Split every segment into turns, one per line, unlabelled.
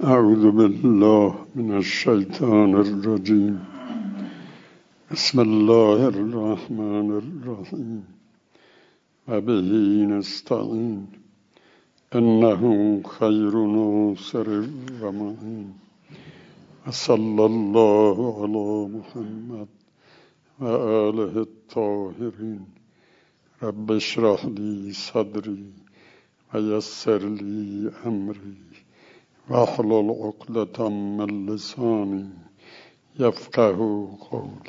اعوذ بالله من الشیطان الرجیم. بسم الله الرحمن الرحیم و به نستعین انه خیر ناصر و معین و صلی الله علی محمد و آله الطاهرین. رب اشرح لی صدری و یسر لی امری واحلل عقدة من لسانی یفقهوا قولی.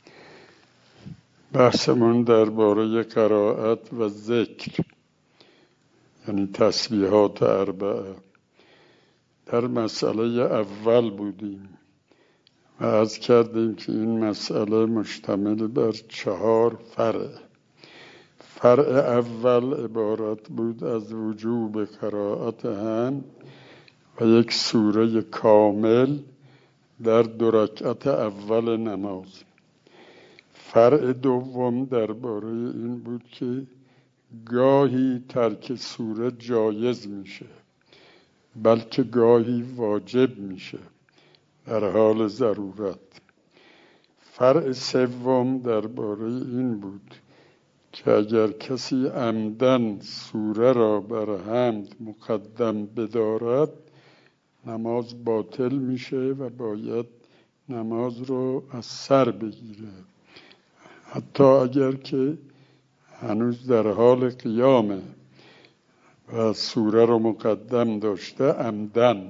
بحثمون درباره قرائت و ذکر، یعنی تسبیحات اربعه، در مسئله اول بودیم و عرض کردیم که این مسئله مشتمل بر 4 فرع. فرع اول عبارت بود از وجوب قرائت هم و یک سوره کامل در 2 رکعت اول نماز. فرع دوم درباره این بود که گاهی ترک سوره جایز میشه، بلکه گاهی واجب میشه در حال ضرورت. فرع سوم درباره این بود که اگر کسی عمدن سوره را بر حمد مقدم بدارد نماز باطل میشه و باید نماز رو از سر بگیره، حتی اگر که هنوز در حال قیامه و سوره رو مقدم داشته عمدن.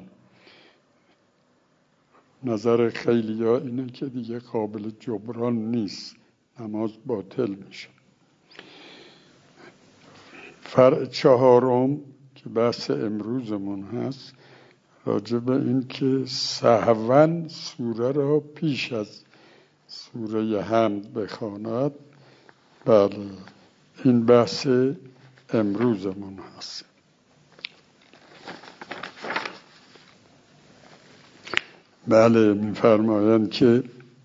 نظر خیلی ها اینه که دیگه قابل جبران نیست، نماز باطل میشه. فرع چهارم که بحث امروزمون هست راجع به این که سهواً سوره را پیش از سوره حمد بخواند. بله، این بحث امروزمون هست. بله، می‌فرمایند که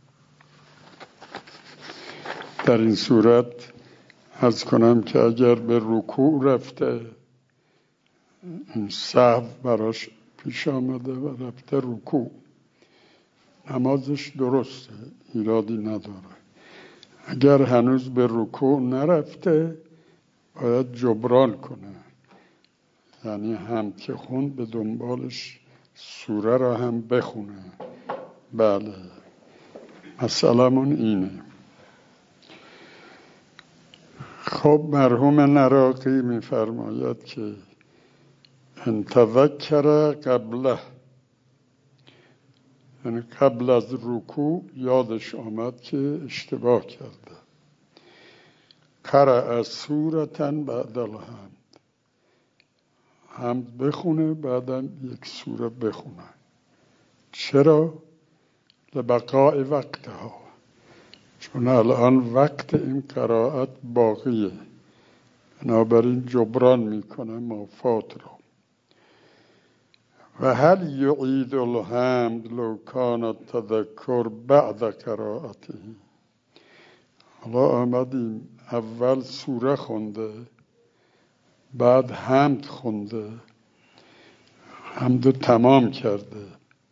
در این صورت عرض کنم که اگر به رکوع رفته، این سهو براش پیش آمده و رفته رکوع، نمازش درسته، ایرادی نداره. اگر هنوز به رکوع نرفته باید جبران کنه، یعنی هم که خوند به دنبالش سوره را هم بخونه. بله، مسئله‌مون اینه. خب مرحوم نراقی می‌فرماید که ان تذکر قبله، یعنی قبل از رکوع یادش آمد که اشتباه کرده، قرأ سورة بعد الحمد، حمد بخونه بعدم یک سوره بخونه. چرا؟ لبقاء وقتها، چون الان وقت این قرائت باقیه، بنابراین جبران میکنه مافات رو. و هل یعید الحمد لو کان التذکر بعد قرائته. حالا آمدیم اول سوره خونده، بعد حمد خونده، حمد تمام کرده.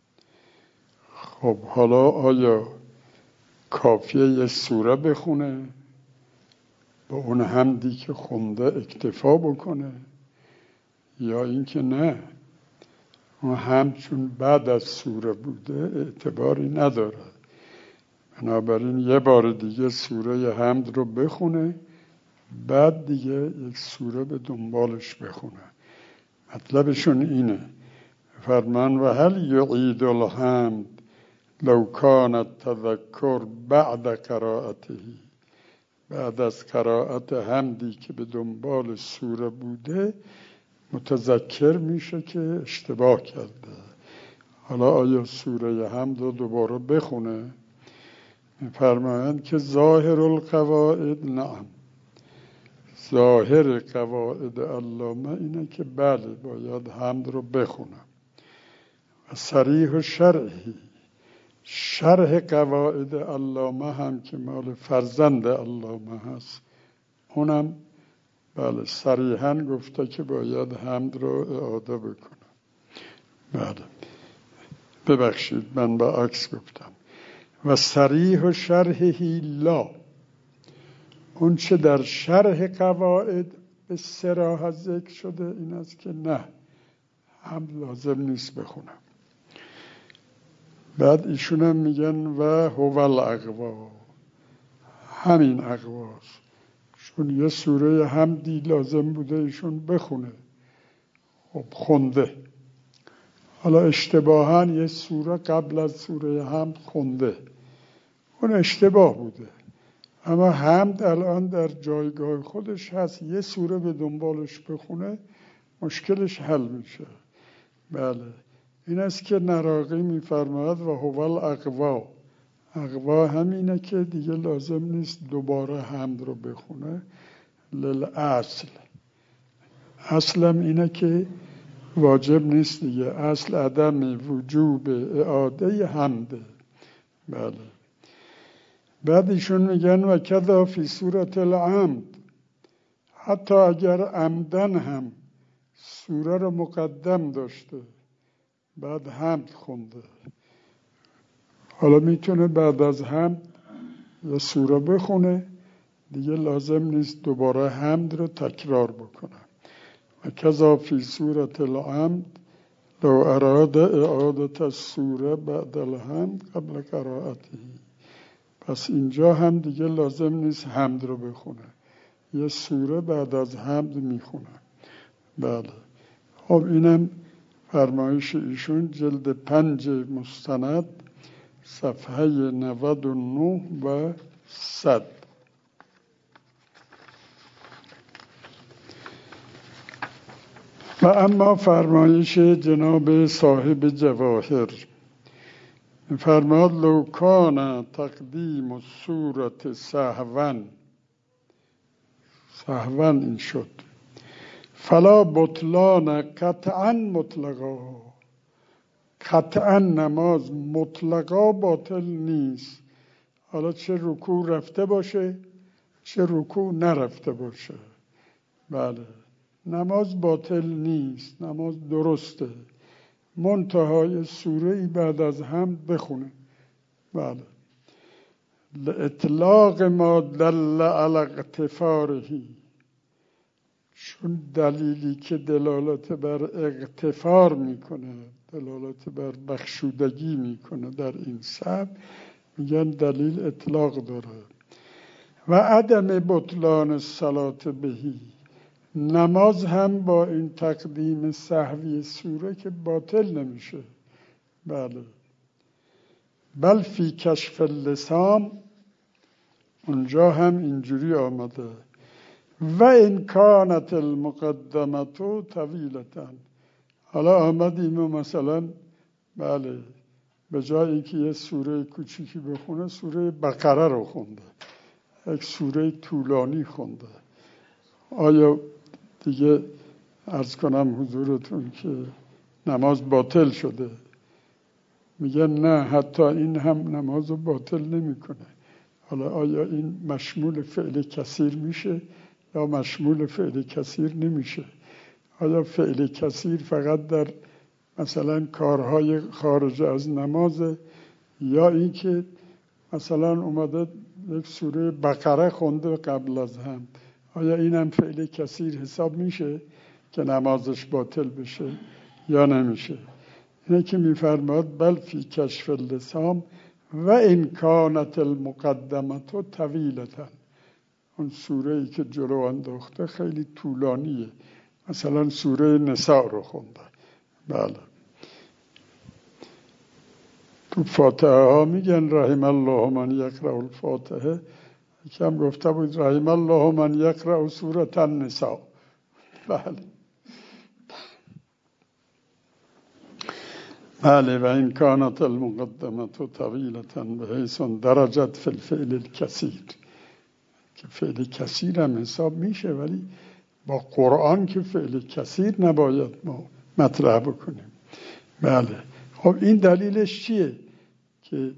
خب حالا آیا کافیه یه سوره بخونه با اون حمدی که خونده اکتفا بکنه، یا اینکه نه، اون حمد چون بعد از سوره بوده اعتباری نداره، بنابراین یه بار دیگه سوره حمد رو بخونه، بعد دیگه یک سوره به دنبالش بخونه. مطلبشون اینه. فرمان و هل یعید الحمد لو کان التذکر بعد قرائته، بعد از قرائت حمدی که به دنبال سوره بوده متذکر میشه که اشتباه کرده. حالا آیا سوره حمد رو دوباره بخونه؟ می‌فرمایند که ظاهر القواعد نعم، ظاهر قواعد علامه اینه که بله باید حمد رو بخونه. و صریح و شرعی، شرح قواعد علامه هم که مال فرزند علامه هست، اونم بله صریحاً گفته که باید حمد رو اعاده بکنه. بله، ببخشید من با عکس گفتم. و صریح و شرحه لا، اون چه در شرح قواعد به صراحت ذکر شده این است که نه، هم لازم نیست بخونم. بعد ایشون هم میگن و هو الاقوا، همین اقواست، چون یه سوره حمدی لازم بوده ایشون بخونه، خب خونده. حالا اشتباهاً یه سوره قبل از سوره حمد خونده، اون اشتباه بوده، اما حمد الان در جایگاه خودش هست، یه سوره به دنبالش بخونه مشکلش حل میشه. بله این است که نراقی میفرماید و هو الاقوا، اقوا همینه که دیگه لازم نیست دوباره حمد رو بخونه. للاصل، اصلم اینه که واجب نیست دیگه، اصل عدم وجوب اعاده حمده. بله. بعد ایشون میگن و کذا فی سورة العمد، حتی اگر عمدن هم سوره رو مقدم داشته بعد حمد خونده، حالا میتونه بعد از حمد یه سوره بخونه، دیگه لازم نیست دوباره حمد رو تکرار بکنه. و کذا فی سورة العمد لو اراد اعادت السوره بعد الحمد قبل قرائته، پس اینجا هم دیگه لازم نیست حمد رو بخونه، یه سوره بعد از حمد میخونه. بله. خب اینم فرمایش ایشون جلد 5 مستند صفحه 99 و 100. و اما فرمایش جناب صاحب جواهر، فرماد لو کان تقدیم السورة سهوا، سهوا این شد، فلا بطلان قطعا مطلقا، قطعا نماز مطلقا باطل نیست، حالا چه رکوع رفته باشه چه رکوع نرفته باشه. بله نماز باطل نیست، نماز درسته، منتهای سوره‌ای بعد از حمد بخونه. بله. لإطلاق ما دل علی اغتفاره، چون دلیلی که دلالت بر اغتفار میکنه، دلالت بر بخشودگی میکنه در این سبب، میگن دلیل اطلاق داره. و عدم بطلان الصلاة بهی، نماز هم با این تقدیم سهوی سوره که باطل نمیشه. بله. بل فی کشف اللسان، اونجا هم اینجوری آمده و این کانت المقدمتو طویلتن. حالا آمدیم و مثلا بله به جای اینکه یه سوره کوچیکی بخونه سوره بقره رو خونده، یک سوره طولانی خونده، آیا دیگه عرض کنم حضورتون که نماز باطل شده؟ میگن نه، حتی این هم نماز رو باطل نمیکنه. حالا آیا این مشمول فعل کثیر میشه یا مشمول فعل کثیر نمیشه؟ آیا فعل کثیر فقط در مثلا کارهای خارج از نماز، یا اینکه مثلا اومده یک سوره بقره خونده قبل از هم، آیا این هم فعل کثیر حساب میشه که نمازش باطل بشه یا نمیشه؟ اینه که میفرماد بل فی کشف اللسان و این کانت المقدمت طویلتن، اون سوره ای که جلو انداخته خیلی طولانیه، مثلا سوره نساء رو خونده. بله. تو فاتحه ها میگن رحم الله من یقرأ الفاتحه، یکم گفته بود رحم الله من یقرأ سوره النساء. بله. بله. و این کانت المقدمت طویلتن به حیث درجت فی الفعل الکثیر، که فعل کثیر هم حساب میشه، ولی با قرآن که فعل کثیر نباید ما مطرح بکنیم. بله. خب این دلیلش چیه؟ که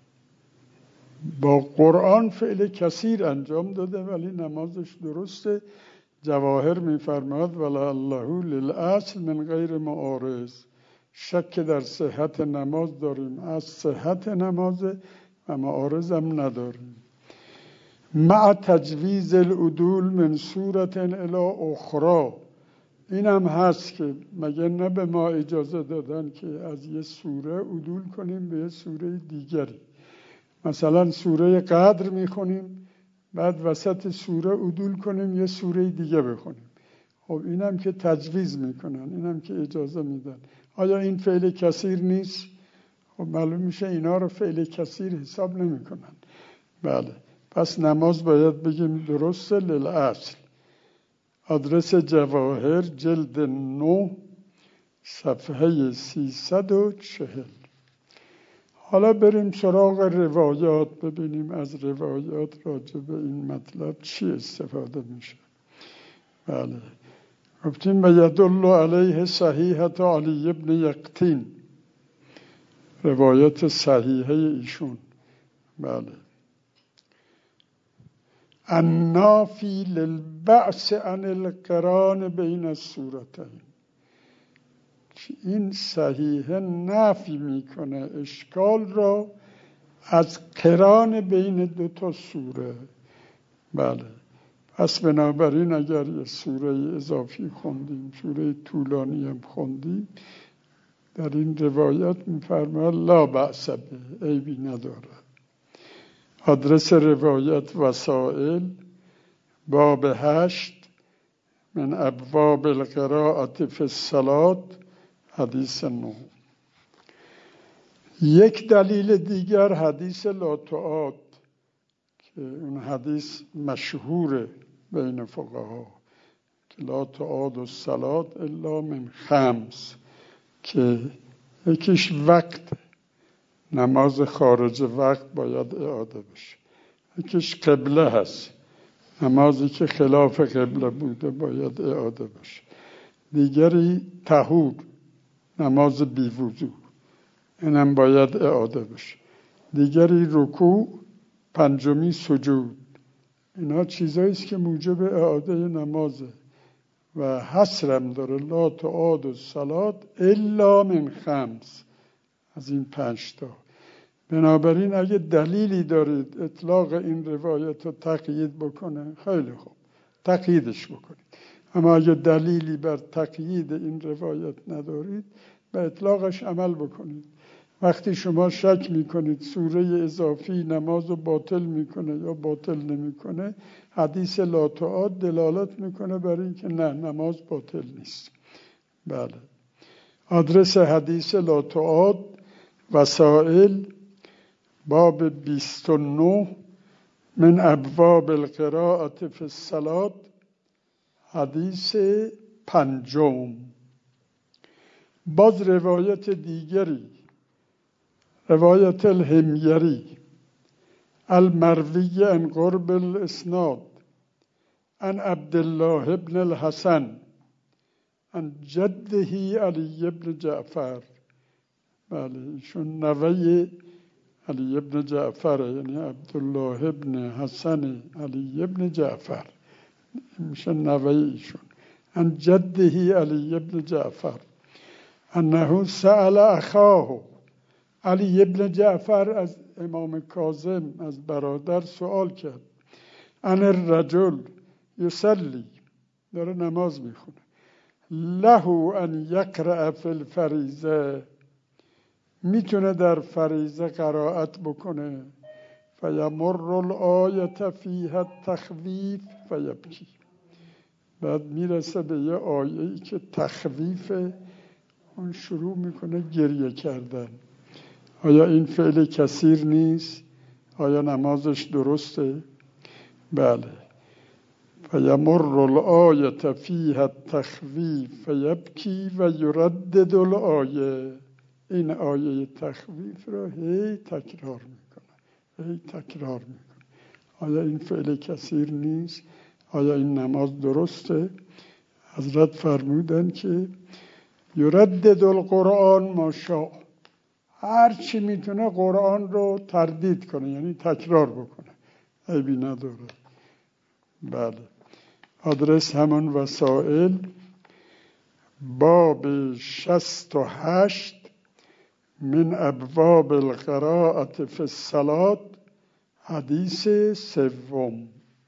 با قرآن فعل کثیر انجام داده ولی نمازش درسته. جواهر میفرماد ولعله للاصل من غیر معارض، شک در صحت نماز داریم، از صحت نماز و معارضم نداریم. مع تجویز العدول من صورت الی اخرى، این هم هست که مگه نه به ما اجازه دادن که از یه سوره عدول کنیم به یه سوره دیگری. مثلا سوره قدر میخونیم بعد وسط سوره عدول کنیم یه سوره دیگه بخونیم. خب اینم که تجویز میکنن، اینم که اجازه میدن. آیا این فعل کثیر نیست؟ خب معلوم میشه اینا رو فعل کثیر حساب نمیکنن. بله، پس نماز باید بگیم درسته للاصل. آدرس جواهر جلد 9 صفحه 340. حالا بریم سراغ روایات، ببینیم از روایات راجع به این مطلب چی استفاده میشه. بله، گفتیم و یدل علیه صحیحت علی ابن یقطین، روایت صحیحه ایشون. بله، النافی للبعث عن القران بین السورتین، این صحیحه نفی میکنه اشکال را از قران بین دو تا سوره. بله، پس بنابراین اگر یه سوره اضافی خوندیم، سوره طولانی هم خوندیم، در این روایت میفرماید لا بأس به، عیبی نداره. آدرس روایت وسائل باب 8 من ابواب القراءة فی الصلاة حدیث 9. یک دلیل دیگر حدیث لا تعاد که اون حدیث مشهور بین فقها که لا تعاد الصلاة الا من 5، که یکیش وقت، نماز خارج وقت باید اعاده بشه. یکیش قبله هست، نمازی که خلاف قبله بوده باید اعاده بشه. دیگری طهور، نماز بی وضو، اینم باید اعاده بشه. دیگری رکوع، پنجمی سجود. اینا چیزاییست که موجب اعاده نمازه و حصرم داره لا تعاد الصلاة الا من 5، از این 5 تا. بنابراین اگه دلیلی دارید اطلاق این روایت رو تقیید بکنه، خیلی خوب، تقییدش بکنید. اما اگه دلیلی بر تقیید این روایت ندارید، به اطلاقش عمل بکنید. وقتی شما شک میکنید سوره اضافی نماز رو باطل میکنه یا باطل نمیکنه، حدیث لا تعاد دلالت میکنه بر این که نه، نماز باطل نیست. بله، آدرس حدیث لا تعاد وسائل باب 29 من ابواب القراءة فی الصلاة حدیث 5. باز روایت دیگری، روایت الحمیری المروی عن قرب الاسناد عن عبدالله ابن الحسن عن جده علی ابن جعفر. بله، ایشون نوه علی ابن جعفر، یعنی عبدالله ابن حسن علی ابن جعفر میشه نوه ایشون. عن جده علی ابن جعفر انه سأل اخاه، علی ابن جعفر از امام کاظم، از برادر سوال کرد. عن الرجل یصلی، داره نماز میخونه، له ان یقرأ فی الفریضه، میتونه در فریضه قرائت بکنه، فیمر الآیة فیها التخویف فیبکی، بعد میرسه به یه آیه‌ای که تخویفه، اون شروع میکنه گریه کردن. آیا این فعل کثیر نیست؟ آیا نمازش درسته؟ بله. فیمر الآیة فیها التخویف فیبکی و یردد الآیه، این آیه تخویف را هی تکرار میکنه. آیا این فعل کثیر نیست؟ آیا این نماز درسته؟ حضرت فرمودن که یردد القرآن ما شاء، هر چی میتونه قرآن رو تردید کنه، یعنی تکرار بکنه، عیبی نداره. بله، آدرس همون وسائل باب 68 من ابواب القراءة فی الصلاة، حدیث سوم.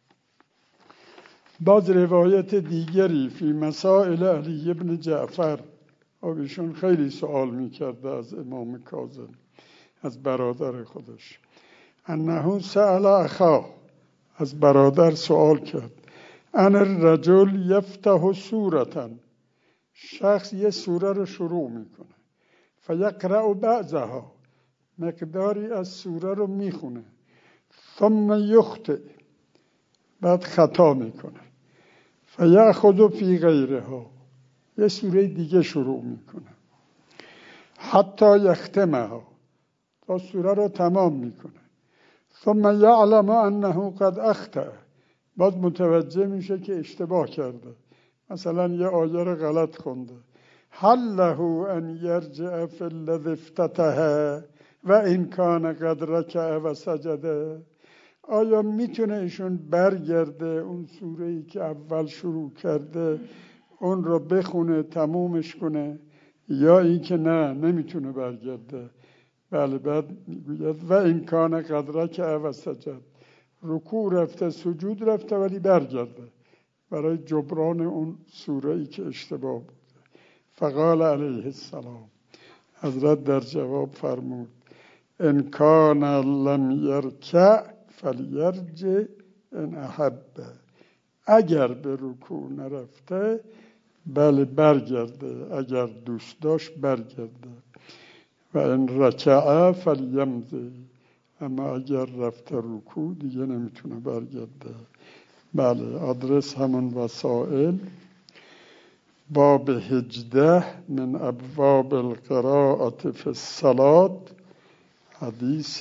باز روایت دیگری فی مسائل علی ابن جعفر، ایشون خیلی سوال میکرده از امام کاظم، از برادر خودش. انه سأل اخاه، از برادر سوال کرد. ان الرجل یفتح سورة، شخص یه سوره رو شروع میکنه. فیقرأ بعضها، مقداری از سوره رو میخونه. ثم یخطئ، بعد خطا میکنه. فیأخذ فی غیرها، یه سوره دیگه شروع میکنه. حتی یختمها، تا سوره رو تمام میکنه. ثم یعلم انه قد اخطأ، بعد متوجه میشه که اشتباه کرده، مثلا یه آیه رو غلط خونده. هل له ان یرجع فی الذی افتتح و ان کان قد رکع و سجد، آیا میتونه ایشون برگرده اون سوره‌ای که اول شروع کرده اون رو بخونه تمومش کنه، یا این که نه نمیتونه برگرده؟ بله، بعد میگوید و این کان قد رکع و سجد، رکوع رفته سجود رفته ولی برگرده برای جبران اون سوره‌ای که اشتباه بوده. فقال علیه السلام، حضرت در جواب فرمود ان کان لم یرکع فلیرجع ان احب، اگر به رکوع نرفته بله برگرده، اگر دوست داشت برگرده. و ان رکع فلیمضی، اما اگر رفته رکوع دیگه نمیتونه برگرده. بله، آدرس همون وسائل. باب 18 من ابواب القراءة فی الصلاة، حدیث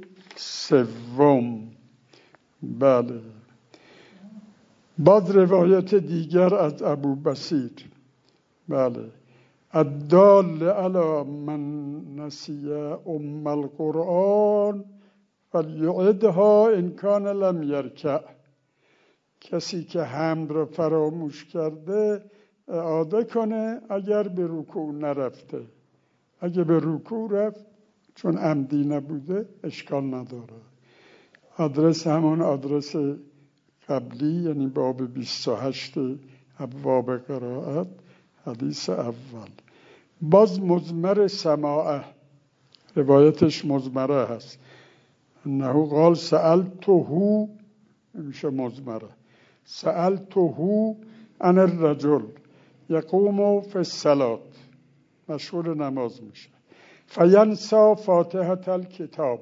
سوم. بله، باز روایت دیگر از ابو بصیر. بله، الدال علی من نسی ام القرآن فلیعدها ان کان لم یرکع، کسی که حمد را فراموش کرده اعاده کنه اگر به رکوع نرفته. اگه به رکوع رفت چون عمدی نبوده اشکال نداره. آدرس همون آدرس قبلی، یعنی باب 28 ابواب قرائت، حدیث اول. باز مضمر سماعه، روایتش مضمره هست. انه قال سألته، میشه مضمره، سألته عن الرجل یقوم فی الصلاة، مشغول نماز میشه. فینسا فاتحة الکتاب،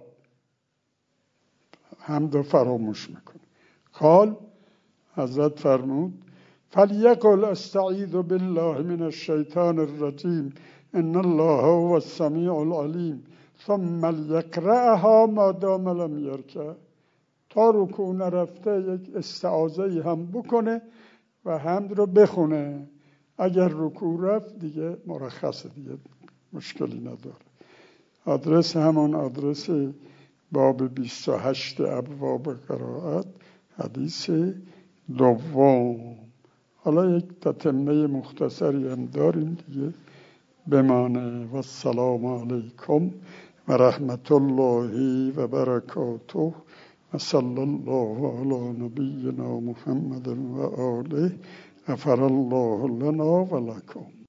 حمد فراموش میکنه. قال، حضرت فرمود فلیقل استعیذ بالله من الشیطان الرجیم ان الله هو السمیع العلیم ثم لیقرأها ما دام لم یرکع، تا رکوع نرفته یک استعاذه هم بکنه و حمد رو بخونه. اگر رکوع رفت دیگه مرخصه، دیگه مشکلی نداره. آدرس همون آدرس باب 28 ابواب قرائت، حدیث دوم. حالا یک تتمه مختصری هم داریم دیگه بمانه. و السلام علیکم و رحمت الله و برکاته و صلی الله علی نبینا محمد و آله. غفر الله لنا و لکم.